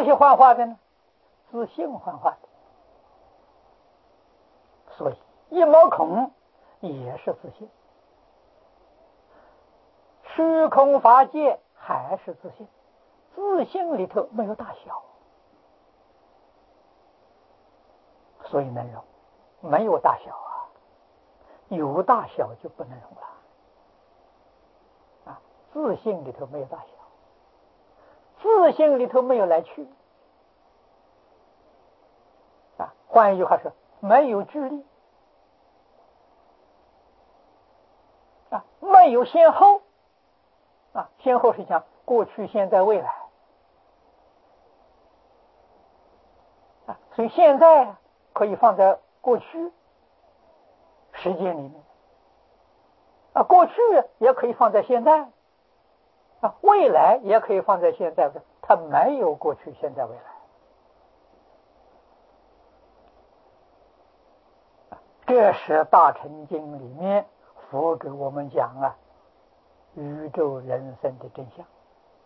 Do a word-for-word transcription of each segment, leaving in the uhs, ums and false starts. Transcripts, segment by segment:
东西幻化的呢？自性幻化的。所以一毛孔也是自性，虚空法界还是自性，自性里头没有大小，所以能容。没有大小啊，有大小就不能容了啊。自性里头没有大小，自性里头没有来去啊。换一句话说，没有距离啊，没有先后啊。先后是讲过去、现在、未来啊，所以现在可以放在过去时间里面啊，过去也可以放在现在啊，未来也可以放在现在，它没有过去、现在、未来。这是大乘经里面佛给我们讲啊，宇宙人生的真相。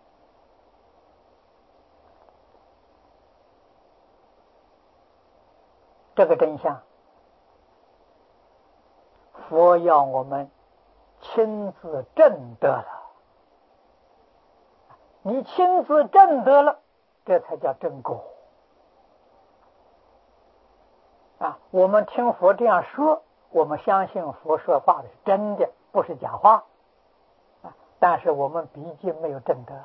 这个真相，佛要我们亲自证得了。你亲自证得了，这才叫正果啊！我们听佛这样说，我们相信佛说话的是真的，不是假话啊。但是我们毕竟没有证得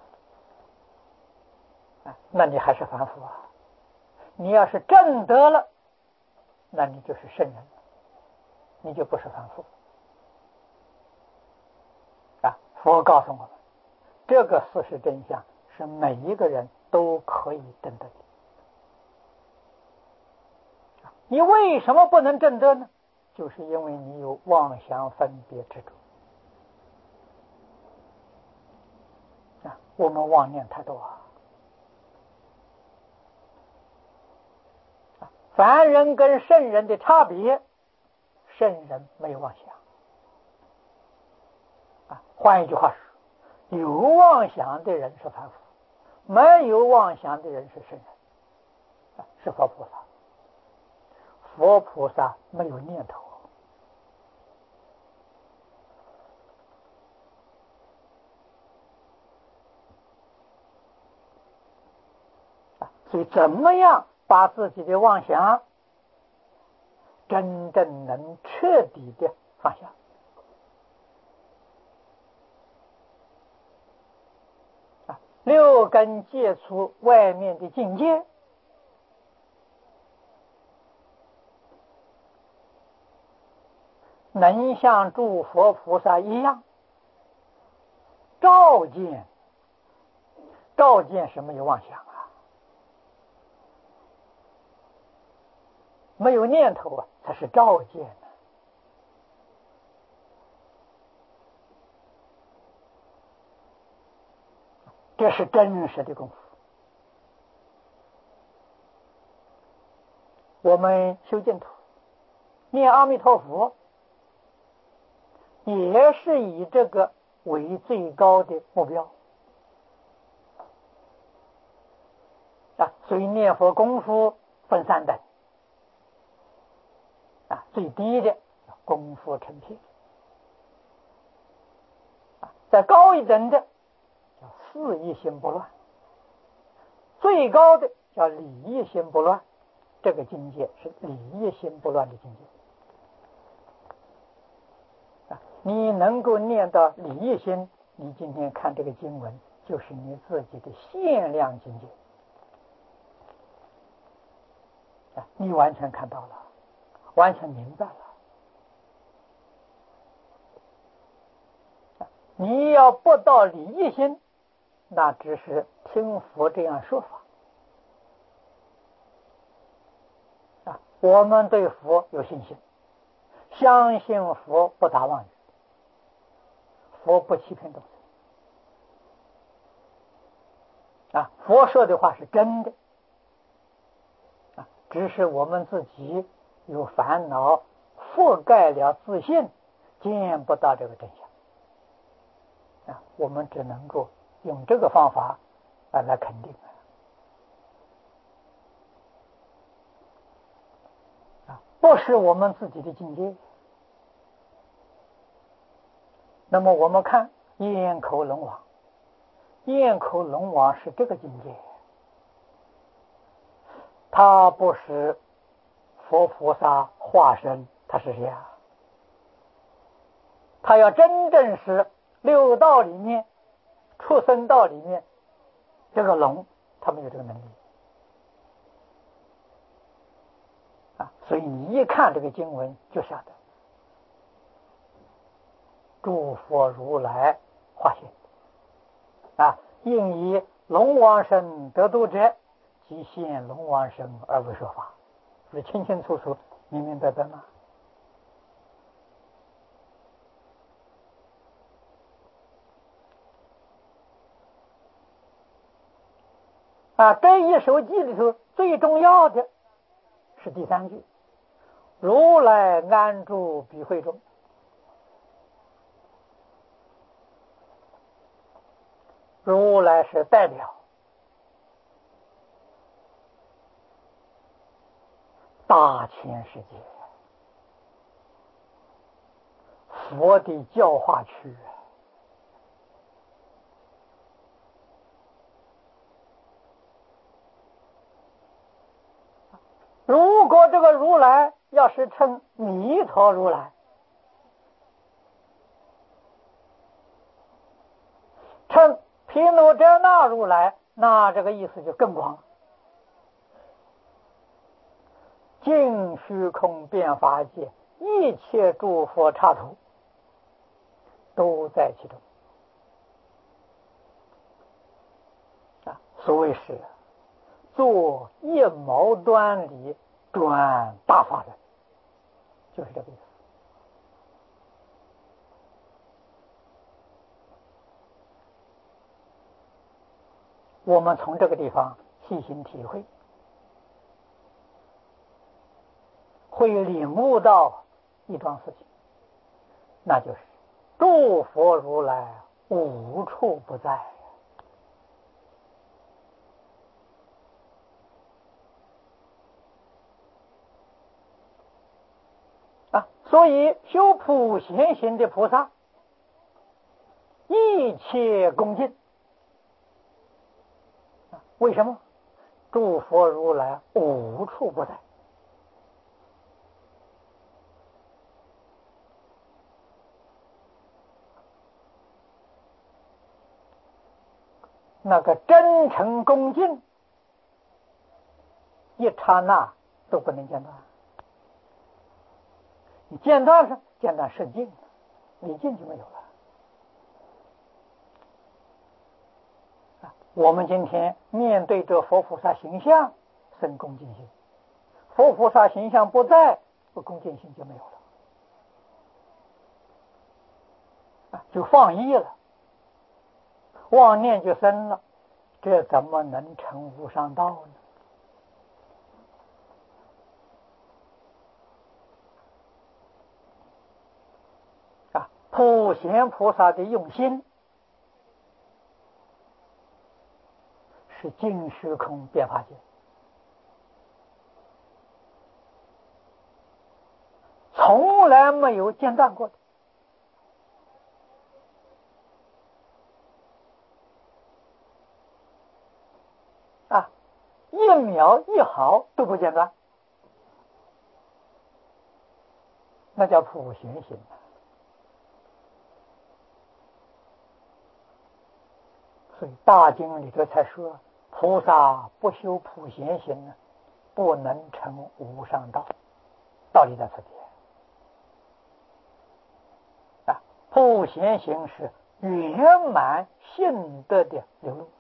啊，那你还是凡夫啊。你要是证得了，那你就是圣人，你就不是凡夫啊。佛告诉我们，这个事实真相是每一个人都可以证得的。你为什么不能证得呢？就是因为你有妄想分别执着啊，我们妄念太多啊。凡人跟圣人的差别，圣人没有妄想啊。换一句话说，有妄想的人是凡夫，没有妄想的人是圣人啊，是佛菩萨。佛菩萨没有念头啊，所以怎么样把自己的妄想真正能彻底的放下啊？六根接触外面的境界，能像诸佛菩萨一样照见。照见是没有妄想啊，没有念头啊，才是照见呢。这是真实的功夫。我们修净土念阿弥陀佛，也是以这个为最高的目标啊。所以念佛功夫分三等啊，最低的功夫成片啊，再高一等的叫四意心不乱，最高的叫理意心不乱。这个境界是理意心不乱的境界啊。你能够念到理意心，你今天看这个经文，就是你自己的限量境界啊，你完全看到了，完全明白了。你要不到理意心，那只是听佛这样说法啊。我们对佛有信心，相信佛不打妄语，佛不欺骗众生啊，佛说的话是真的啊，只是我们自己有烦恼覆盖了自信，见不到这个真相啊。我们只能够用这个方法啊来肯定不是我们自己的境界。那么我们看咽口龙王，咽口龙王是这个境界，他不是佛菩萨化身，他是谁啊？他要真正是六道里面、畜生道里面这个龙，他没有这个能力啊。所以你一看这个经文就晓得，诸佛如来化现啊，应以龙王身得度者，即现龙王身而为说法，是清清楚楚、明明白白吗？啊，这一首偈里头最重要的是第三句：如来安住彼会中。如来是代表大千世界佛的教化区。如果这个如来要是称弥陀如来，称毗卢遮那如来，那这个意思就更广了。尽虚空遍法界，一切诸佛刹土都在其中啊！所谓是做一毛端里转大法轮，就是这个意思。我们从这个地方细心体会，会领悟到一桩事情，那就是诸佛如来无处不在啊！所以修普贤行的菩萨，一切恭敬。为什么？诸佛如来无处不在。那个真诚恭敬，一刹那都不能间断。你间断上，间断圣境，你境就没有了。我们今天面对着佛菩萨形象生恭敬心，佛菩萨形象不在，不恭敬心就没有了，就放逸了，妄念就生了，这怎么能成无上道呢？啊，普贤菩萨的用心是尽虚空遍法界，从来没有间断过的。啊，一秒一毫都不间断，那叫普贤行。所以大经里头才说，菩萨不修普贤行呢，不能成无上道。道理在此地啊，普贤行是圆满性德的流露。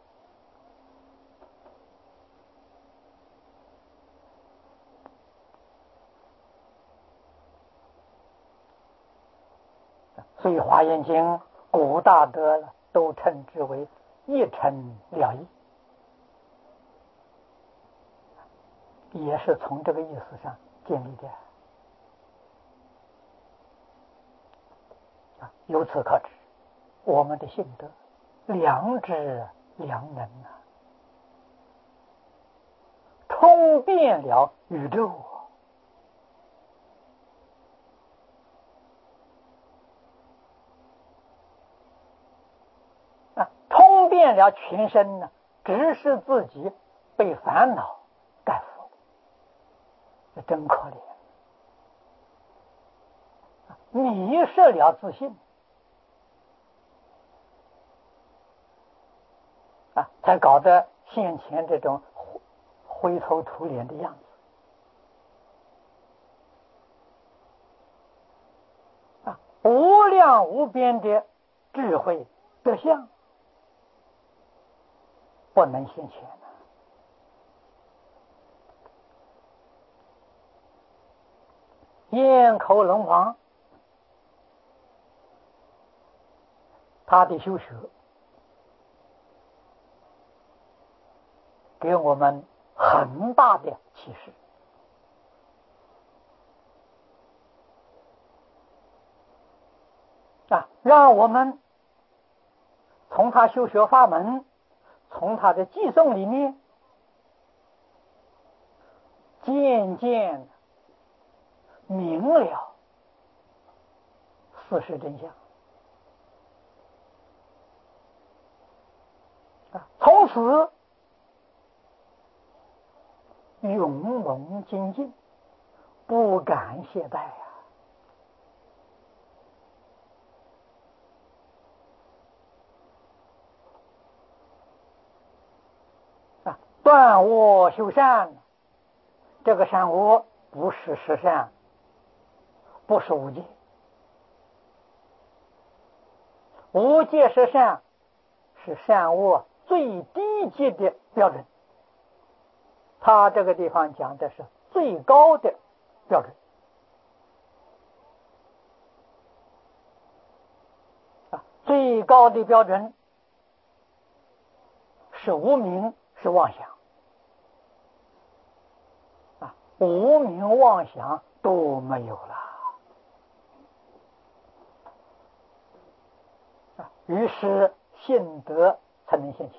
所以华严经古大德都称之为一尘了义，也是从这个意思上建立的。啊，由此可知，我们的性德良知良能啊，通遍了宇宙。 见了全身呢，只是自己被烦恼盖覆，这真可怜。迷失了自信啊，才搞得先前这种灰头土脸的样子啊，无量无边的智慧德相不能现前的。咽口龙王他的修学给我们很大的启示啊，让我们从他修学法门，从他的偈颂里面渐渐明了事实真相啊，从此勇猛精进，不敢懈怠啊！啊，断恶修善，这个善恶不是实善，不是无戒，无戒是善，是善恶最低级的标准。他这个地方讲的是最高的标准啊，最高的标准是无明，是妄想啊，无明妄想都没有了啊，于是信德才能现前。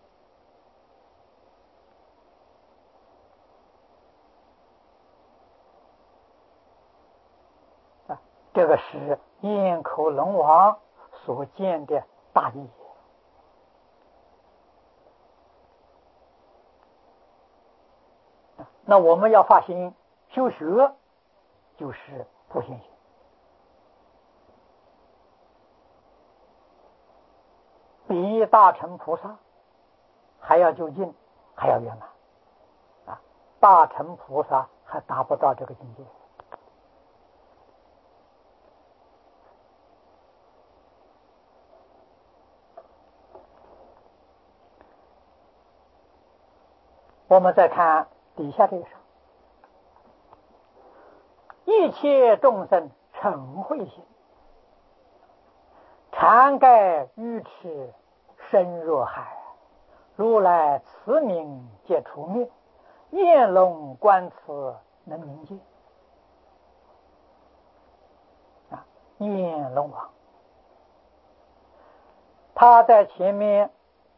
这个是咽口龙王所见的大义。那我们要发心修学，就是普贤行，比大乘菩萨还要就近，还要圆满啊！大乘菩萨还达不到这个境界。我们再看底下这个上，一切众生嗔恚心，常盖愚痴深若海，如来慈名皆除灭，焰龙观此能明见啊！焰龙王他在前面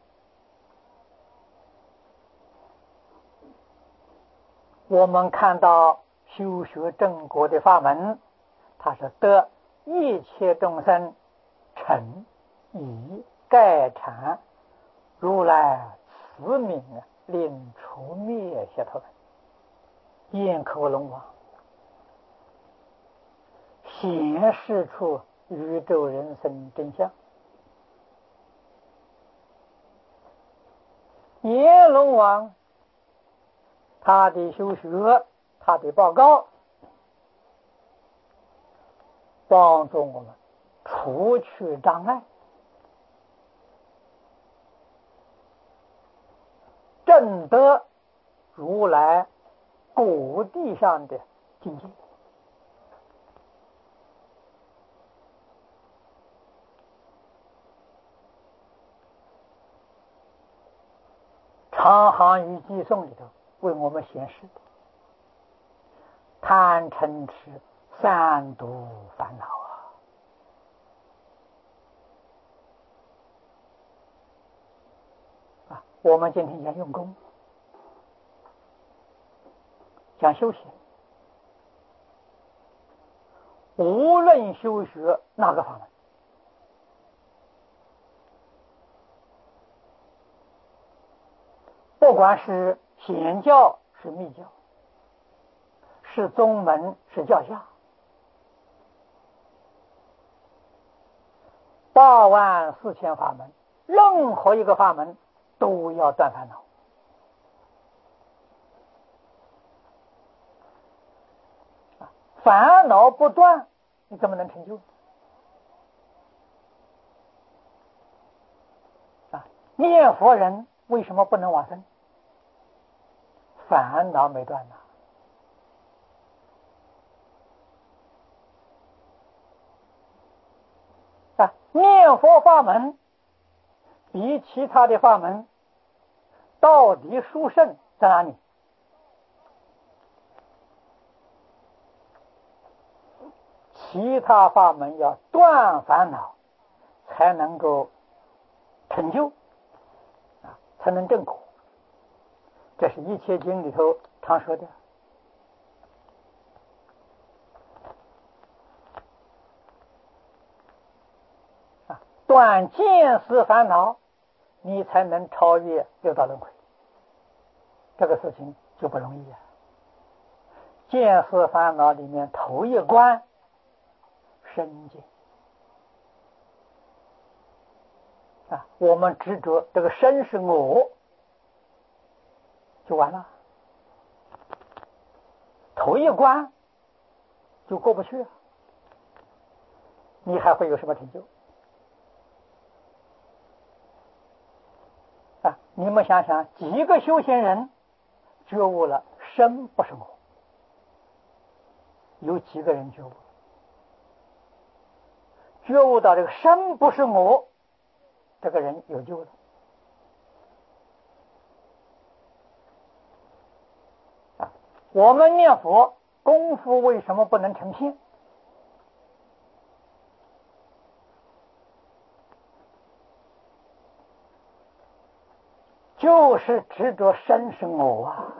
我们看到修学正果的法门，他是得一切众生嗔疑盖缠，如来慈名令除灭邪头人，咽口龙王显示出宇宙人生真相。阎龙王他的修学，他的报告，帮助我们除去障碍，证得如来果地上的境界。长行于偈颂里头为我们显示的贪嗔痴三毒烦恼啊！啊，我们今天讲用功，讲修行，无论修学哪个法门， 管是显教是密教，是宗门是教下，八万四千法门，任何一个法门都要断烦恼。烦恼不断，你怎么能成就？啊，念佛人为什么不能往生？烦恼没断呐。啊，念佛法门比其他的法门到底殊胜在哪里？其他法门要断烦恼才能够成就，啊，才能证果。这是一切经里头常说的。啊，断见思烦恼，你才能超越六道轮回。这个事情就不容易啊。见思烦恼里面头一关身见啊，我们执着这个身是我，就完了，头一关就过不去，你还会有什么成就啊？你们想想，几个修行人觉悟了身不是我，有几个人觉悟？觉悟到这个身不是我，这个人有救了。啊，我们念佛功夫为什么不能成片？就是执着身是我啊。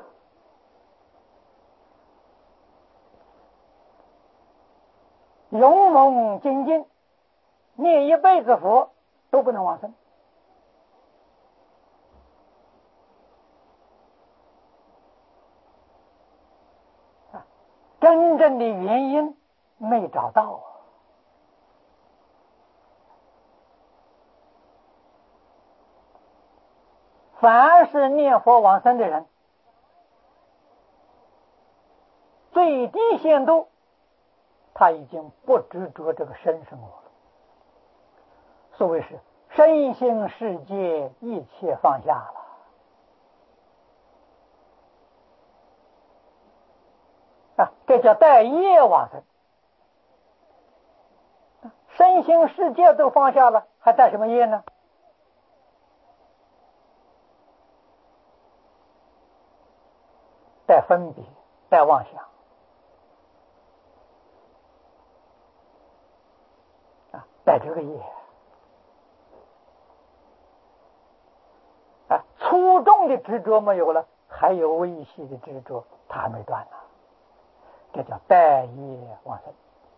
勇猛精进，念一辈子佛都不能往生。啊，真正的原因没找到。凡是念佛往生的人，最低限度他已经不执着这个身是我了。所谓是身心世界一切放下了。啊，这叫带业往生。身心世界都放下了，还带什么业呢？带分别，带妄想。啊，带这个业。啊，粗重的执着没有了，还有微细的执着，它还没断呢。这叫带业往生。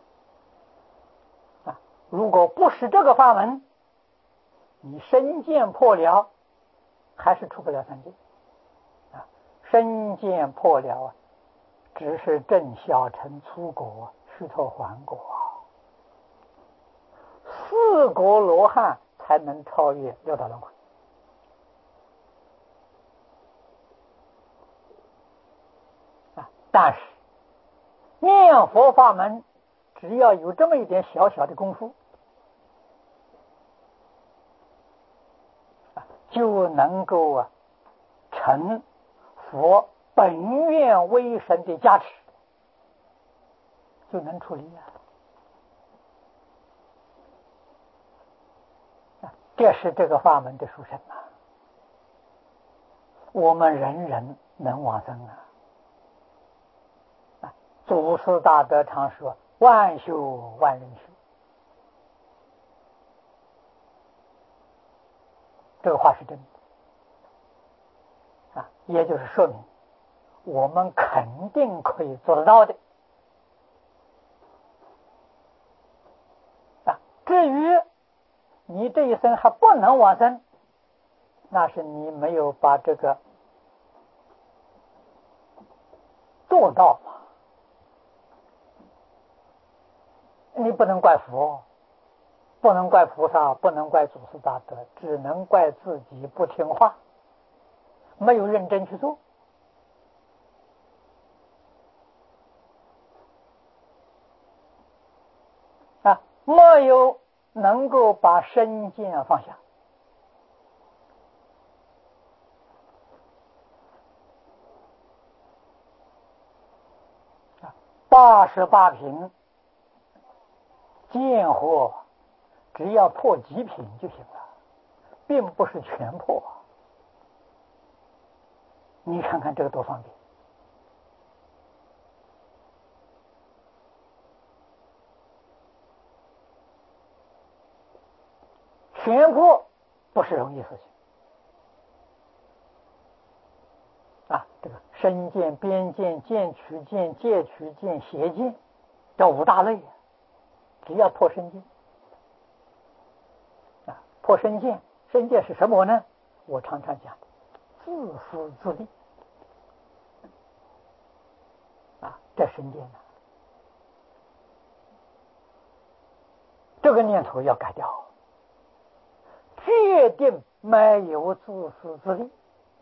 啊，如果不是这个法门，你身见破了，还是出不了三界。啊，身见破了啊，只是正小乘粗果，须陀洹果，四果罗汉才能超越六道轮回。啊，但是念佛法门只要有这么一点小小的功夫，啊，就能够啊成佛本愿威神的加持，就能处理啊。啊，这是这个法门的殊胜啊！我们人人能往生啊！啊，祖师大德常说：“万修万人修。”这个话是真的啊，也就是说明我们肯定可以做得到的。啊，至于你这一生还不能往生，那是你没有把这个做到嘛。你不能怪佛，不能怪菩萨，不能怪祖师大德，只能怪自己不听话，没有认真去做。啊，没有能够把身见放下。八十八品见惑，只要破几品就行了，并不是全破。你看看这个多方便。全破不是容易事情啊！这个身见、边见、见取见、戒取见、邪见，这五大类，只要破身见啊，破身见，身见是什么呢？我常常讲，自私自利啊，这身见呢，这个念头要改掉。决定没有自私自利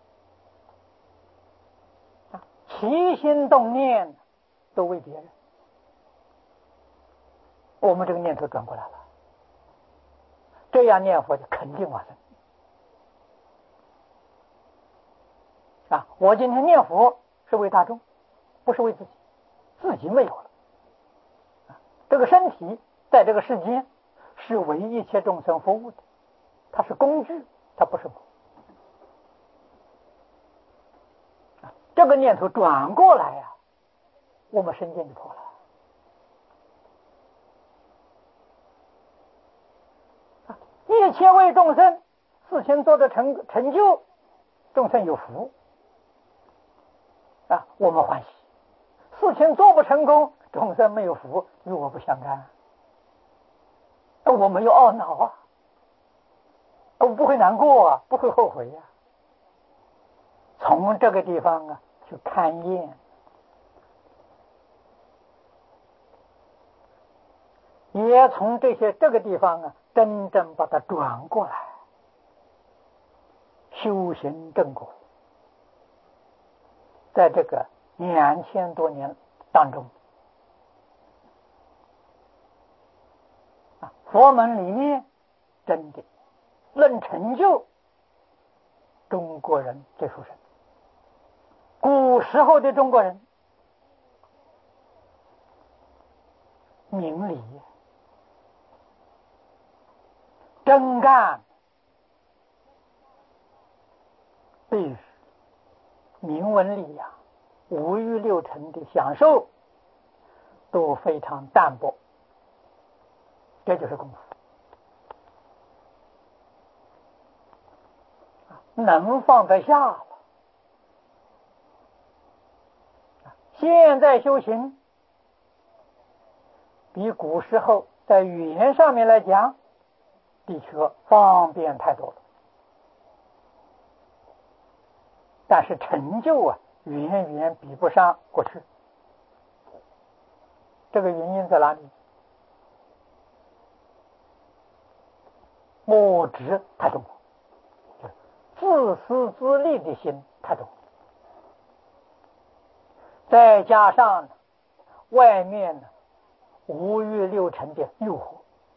啊，起心动念都为别人，我们这个念头转过来了，这样念佛就肯定往生啊！我今天念佛是为大众，不是为自己，自己没有了啊，这个身体在这个世间是为一切众生服务的，它是工具，它不是我。这个念头转过来呀、啊，我们身见就破了。一切为众生事情做的成成就，众生有福啊，我们欢喜；事情做不成功，众生没有福，与我不相干，我没有懊恼啊。我不会难过啊，不会后悔呀、啊。从这个地方啊去看验，也从这些这个地方啊，真正把它转过来，修行正果。在这个两千多年当中，啊，佛门里面真的论成就，中国人最出神。古时候的中国人明理真干，必须明文理呀，五欲六尘的享受都非常淡薄，这就是功夫。能放得下了。现在修行比古时候在语言上面来讲，的确方便太多了，但是成就啊，远远比不上过去。这个原因在哪里？我执太重，自私自利的心太重，再加上外面五欲六尘的诱惑，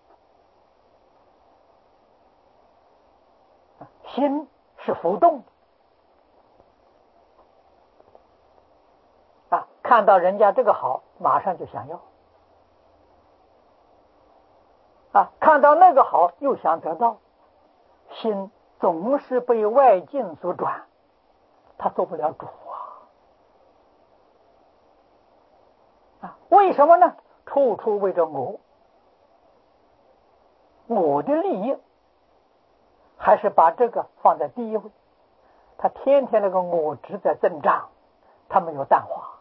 心是浮动的啊，看到人家这个好，马上就想要啊，看到那个好又想得到，心总是被外境所转，他做不了主啊！啊，为什么呢？处处为着我，我的利益，还是把这个放在第一位。他天天那个我执在增长，他没有淡化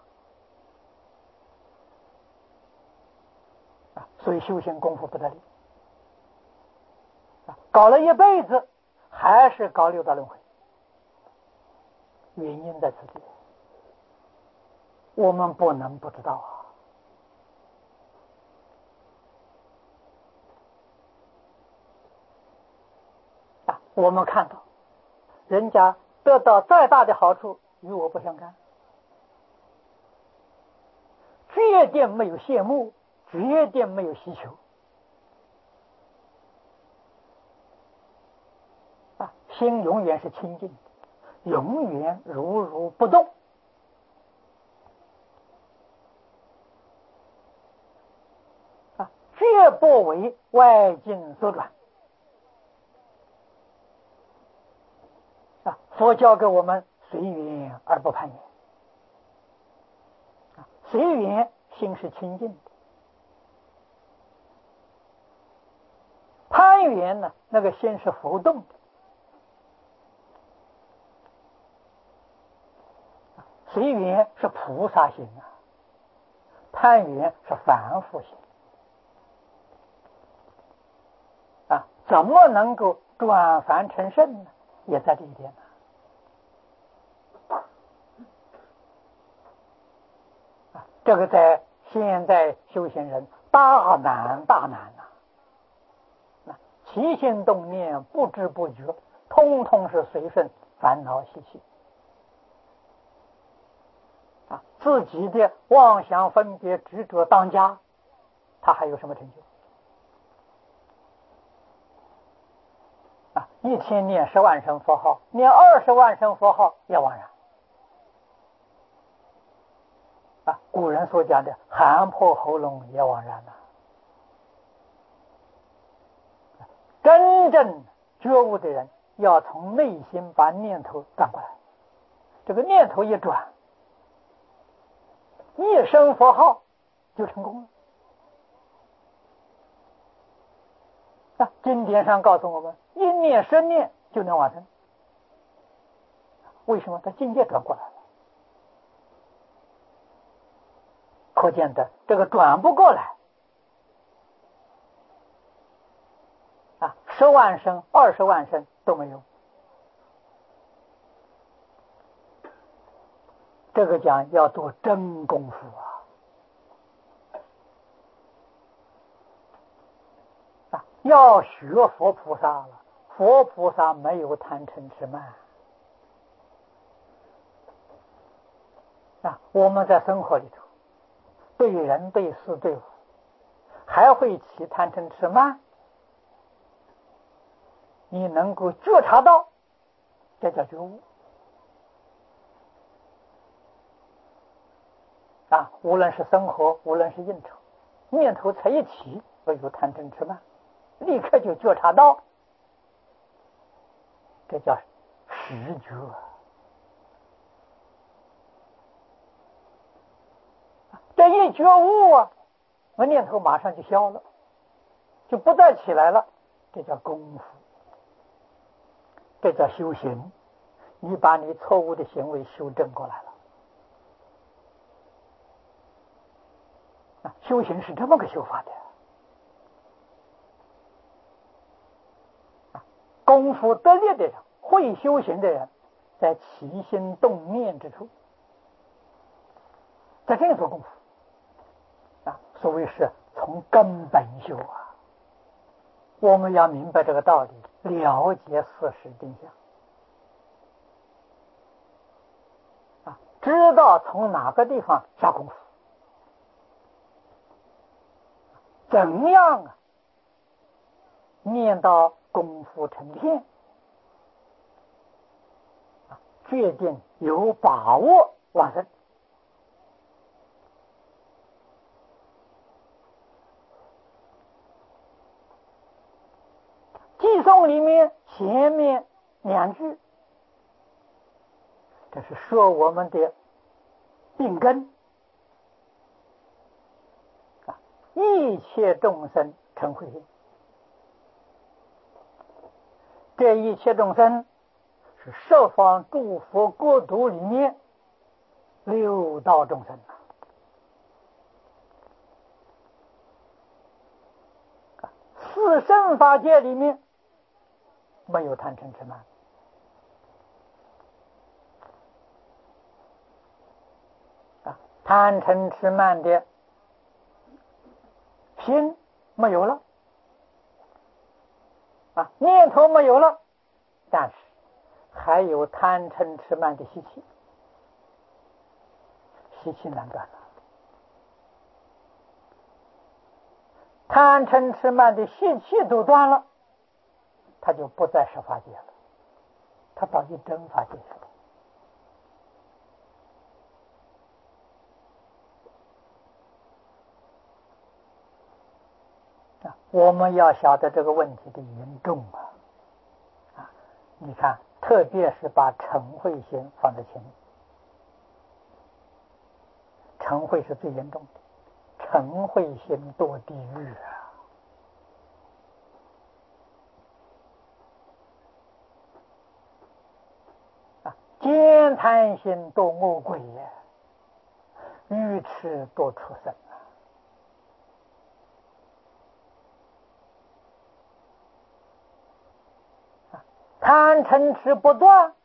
啊，所以修行功夫不得力啊，搞了一辈子还是搞六道轮回，原因在此地我们不能不知道啊！啊，我们看到人家得到再大的好处，与我不相干，决定没有羡慕，决定没有希求啊！心永远是清净的，永远如如不动啊！绝不为外境所转啊！佛教给我们随缘而不攀缘啊！随缘心是清净的，攀缘呢，那个心是浮动的。随缘是菩萨心啊，攀缘是凡夫心啊！怎么能够转凡成圣呢？也在这一点呢啊！这个在现在修行人大难大难呐！起心动念不知不觉，通通是随顺烦恼习气。自己的妄想分别执着当家，他还有什么成就啊？一天念十万声佛号，念二十万声佛号也枉然啊！古人所讲的喊破喉咙也枉然了。真正觉悟的人，要从内心把念头转过来，这个念头一转，一声佛号就成功了啊！经典上告诉我们，一念十念就能往生。为什么？他境界转过来了。可见的这个转不过来啊，十万声、二十万声都没有。这个讲要做真功夫啊！啊，要学佛菩萨了。佛菩萨没有贪嗔痴慢啊！我们在生活里头，对人、对事、对物，还会起贪嗔痴慢，你能够觉察到，这叫觉悟啊！无论是生活，无论是应酬，念头才一起，我有贪嗔痴慢，立刻就觉察到，这叫实觉。这一觉悟啊，那念头马上就消了，就不再起来了，这叫功夫，这叫修行。你把你错误的行为修正过来了啊！修行是这么个修法的啊！功夫得力的人，会修行的人，在起心动念之处，在这里做功夫啊！所谓是从根本修啊！我们要明白这个道理，了解事实真相啊！知道从哪个地方下功夫，怎样啊念到功夫成片啊，决定有把握往生。偈颂里面前面两句，这是说我们的病根啊，一切众生成慧心。这一切众生是十方诸佛国土里面六道众生啊，四圣法界里面没有贪嗔痴慢啊， 贪嗔痴慢的心没有了啊，念头没有了，但是还有贪嗔痴慢的习气，习气难断了。贪嗔痴慢的习气都断了，他就不再是法界了，他到一真法界去了。我们要晓得这个问题的严重啊！啊，你看，特别是把嗔恚心放在前面，嗔恚是最严重的，嗔恚心堕地狱啊！啊，奸贪心堕恶鬼呀，愚痴堕畜生。贪嗔痴不断，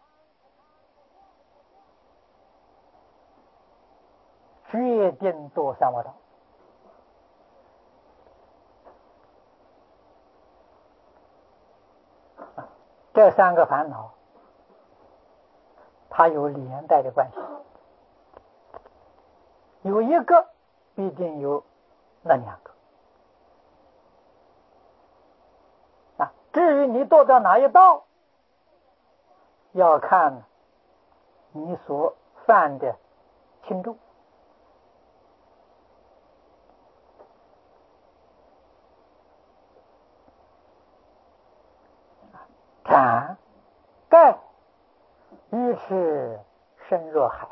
决定堕三恶道。这三个烦恼，它有连带的关系，有一个必定有那两个啊。至于你堕到哪一道，要看你所犯的轻重。谄盖愚痴深若海，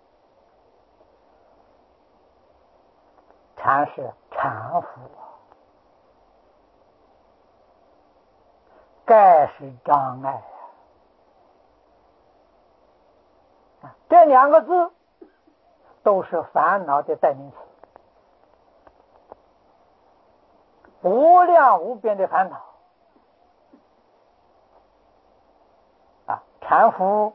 谄是搀扶，盖是障碍啊，这两个字都是烦恼的代名词，无量无边的烦恼啊，搀扶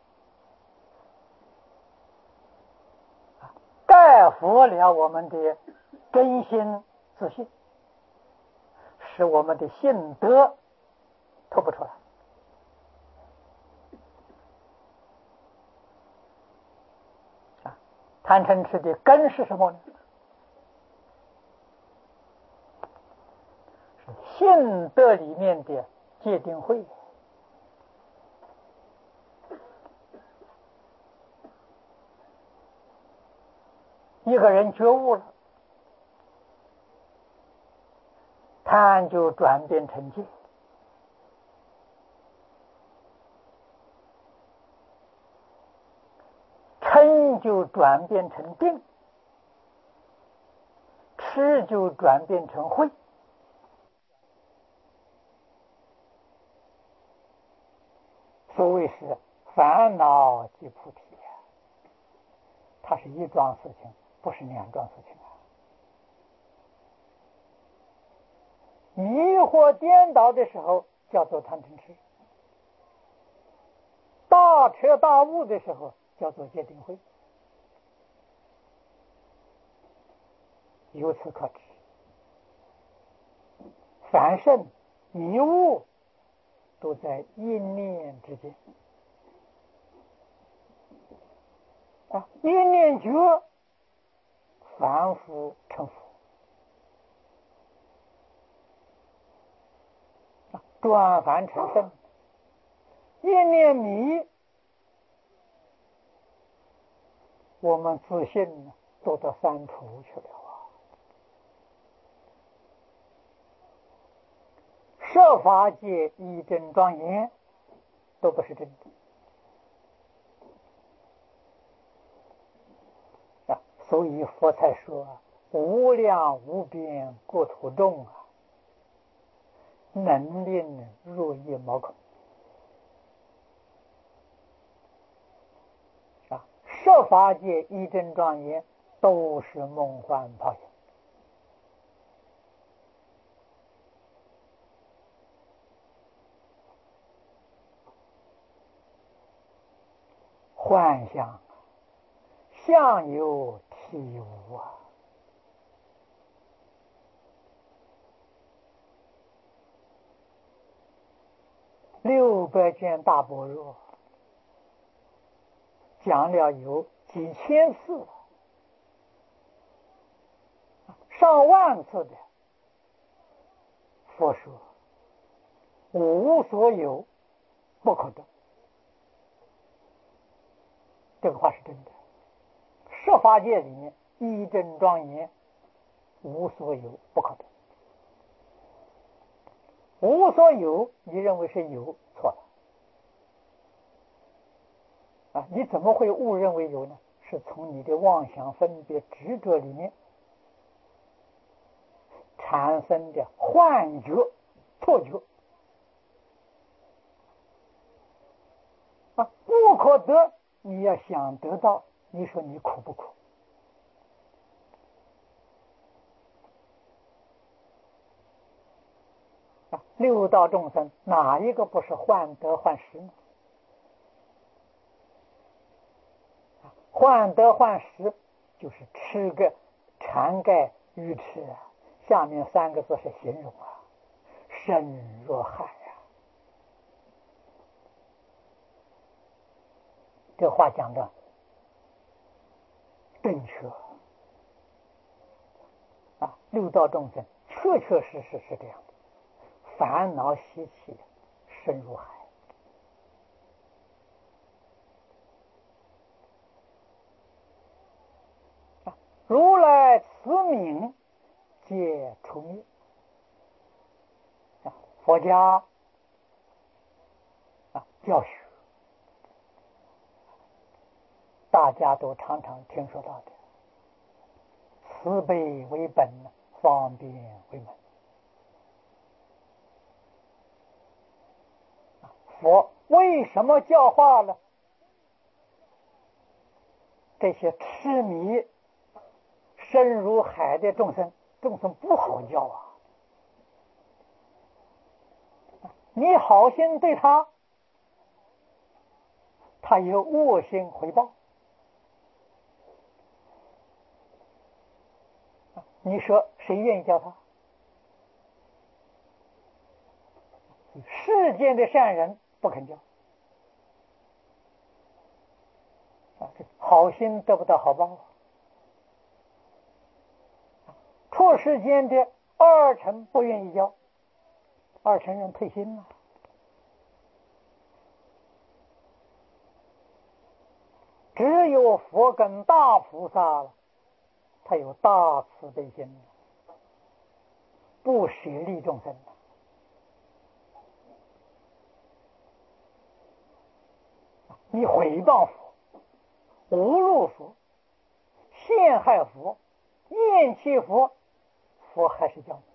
盖服了我们的真心自信，使我们的性德透不出来啊。贪嗔痴的根是什么呢？是性德里面的戒定慧。一个人觉悟了，贪就转变成戒，嗔就转变成定，痴就转变成慧。所谓是烦恼即菩提，它是一桩事情，不是两桩事情啊。迷惑颠倒的时候叫做贪嗔痴，大彻大悟的时候叫做戒定慧。由此可知，凡圣迷悟都在一念之间啊！一念觉，凡夫成佛啊，转凡成圣；一念迷，我们自信都到三途去了啊！设法界一真庄严都不是真的啊，所以佛才说无量无边国土中啊，能令入一毛孔啊，设法界一真庄严都是梦幻泡影。幻象，相由体无啊！六百卷大般若讲了有几千次，上万次的佛说无所有不可得，这个话是真的。十法界里面一真庄严，无所有不可得。无所有，你认为是有，错了啊！你怎么会误认为有呢？是从你的妄想分别执着里面产生的幻觉、错觉啊！不可得，你要想得到，你说你苦不苦？啊，六道众生哪一个不是患得患失呢？患得患失就是吃个馋盖愚痴啊！下面三个字是形容啊，深若海啊！这话讲的正确啊！六道众生确确实实是这样的，烦恼习气深如海。如来慈悯皆除灭。佛家啊教学，大家都常常听说到的，慈悲为本，方便为门。佛为什么教化了这些痴迷深如海的众生？众生不好教啊！你好心对他，他有恶心回报。你说谁愿意教他？世间的善人不肯教，好心得不到好报。出世间的二乘不愿意教，二乘人退心了。只有佛跟大菩萨了，他有大慈悲心，不舍利众生。你毁谤佛、侮辱佛、陷害佛、厌弃佛，佛还是教你。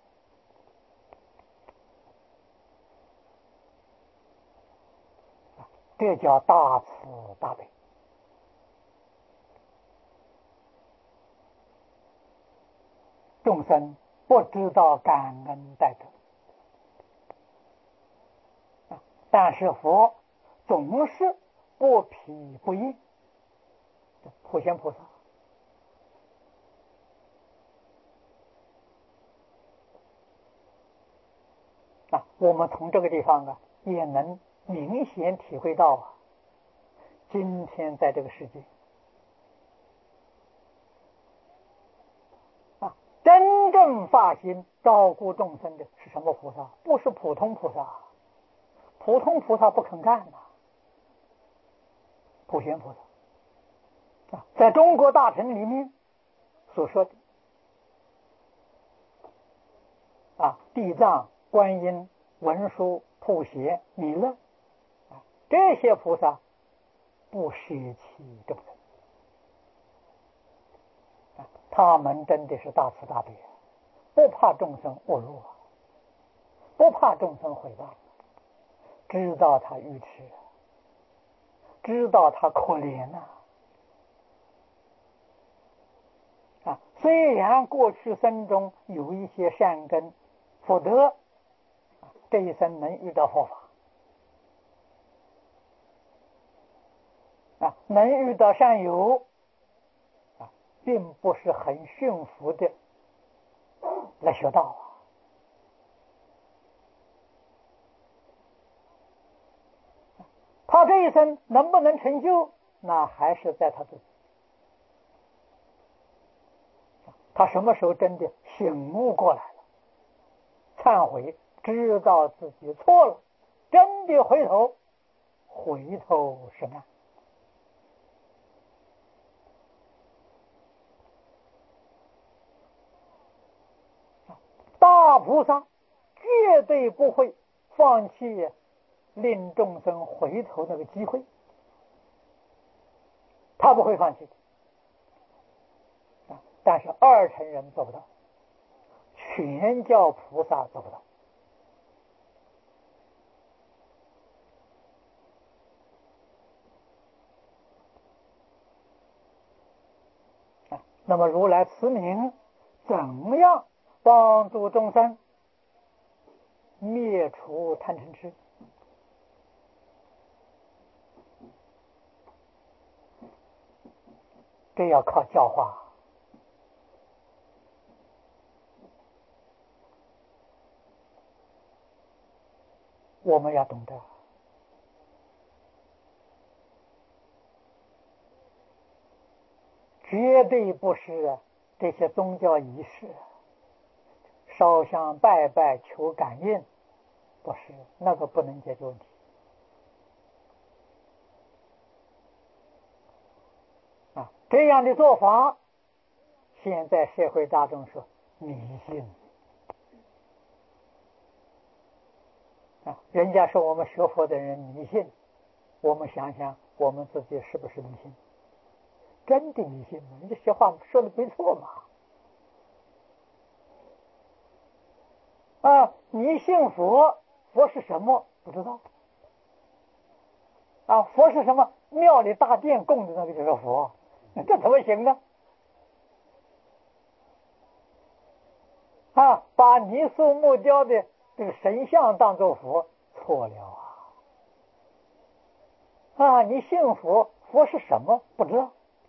这叫大慈大悲。众生不知道感恩戴德，但是佛总是不疲不厌。普贤菩萨啊，我们从这个地方啊，也能明显体会到啊，今天在这个世界啊，真正发心照顾众生的是什么菩萨？不是普通菩萨，普通菩萨不肯干呐、啊。普贤菩萨啊，在中国大乘里面所说的啊，地藏、观音、文殊、普贤、弥勒啊，这些菩萨不舍弃众生啊，他们真的是大慈大悲，不怕众生侮辱啊，不怕众生毁谤，知道他愚痴，知道他可怜呐、啊。啊，虽然过去生中有一些善根福德，这一生能遇到佛法啊，能遇到善友啊， 并不是很驯服的来学道啊。他这一生能不能成就，那还是在他自己。他什么时候真的醒悟过来了，忏悔，知道自己错了，真的回头，回头是岸。大菩萨绝对不会放弃令众生回头那个机会，他不会放弃的。但是二乘人做不到，全教菩萨做不到。那么如来慈名怎么样帮助众生灭除贪嗔痴？这要靠教化。我们要懂得，绝对不是这些宗教仪式烧香拜拜求感应，不是，那个不能解决问题啊！这样的做法，现在社会大众说迷信啊，人家说我们学佛的人迷信，我们想想我们自己是不是迷信？真的迷信吗？你这些话说的没错嘛！啊，你信佛，佛是什么？不知道。啊，佛是什么？庙里大殿供的那个就是佛，这怎么行呢？啊，把泥塑木雕的这个神像当作佛，错了啊！啊，你信佛，佛是什么？不知道。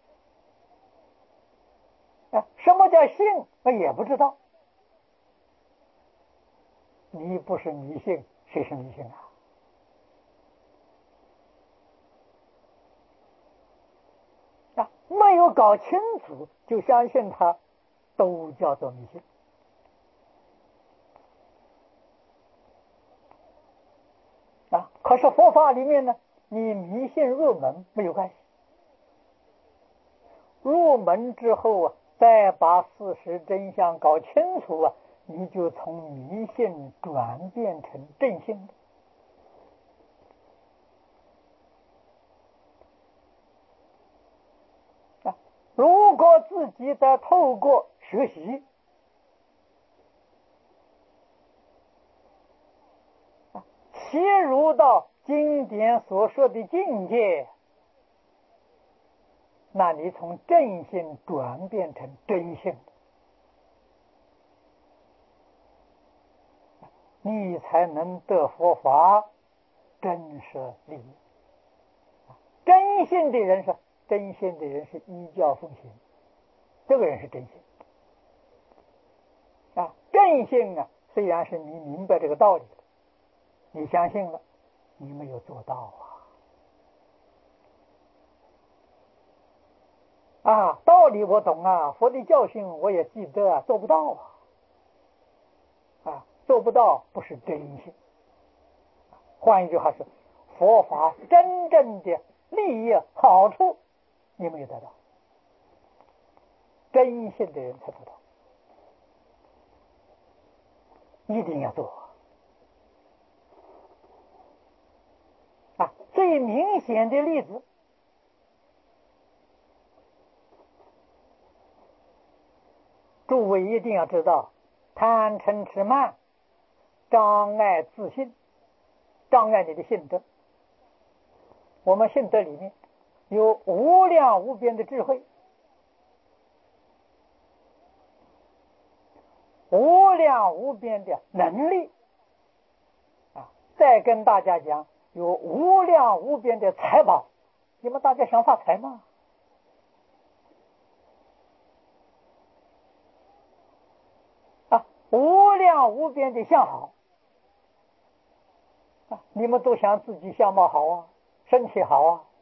啊，什么叫信？那也不知道。你不是迷信，谁是迷信啊？啊，没有搞清楚就相信他，都叫做迷信。啊，可是佛法里面呢，你迷信入门没有关系，入门之后啊，再把事实真相搞清楚啊，你就从迷信转变成正信啊。如果自己再透过学习切入到经典所说的境界，那你从正信转变成真信，你才能得佛法真实利益。真信的人是真信的人是依教奉行，这个人是真信啊。正信啊，虽然是你明白这个道理，你相信了，你没有做到啊！啊，道理我懂啊，佛的教训我也记得啊，做不到啊！啊，做不到不是真信。换一句话说，佛法真正的利益好处你没有得到，真信的人才做到，一定要做啊！最明显的例子，诸位一定要知道，贪嗔痴慢障碍自信，障碍你的信德。我们信德里面有无量无边的智慧，无量无边的能力啊！再跟大家讲，有无量无边的财宝。你们大家想发财吗？ 无量无边的相好啊！你们都想自己相貌好啊，身体好啊，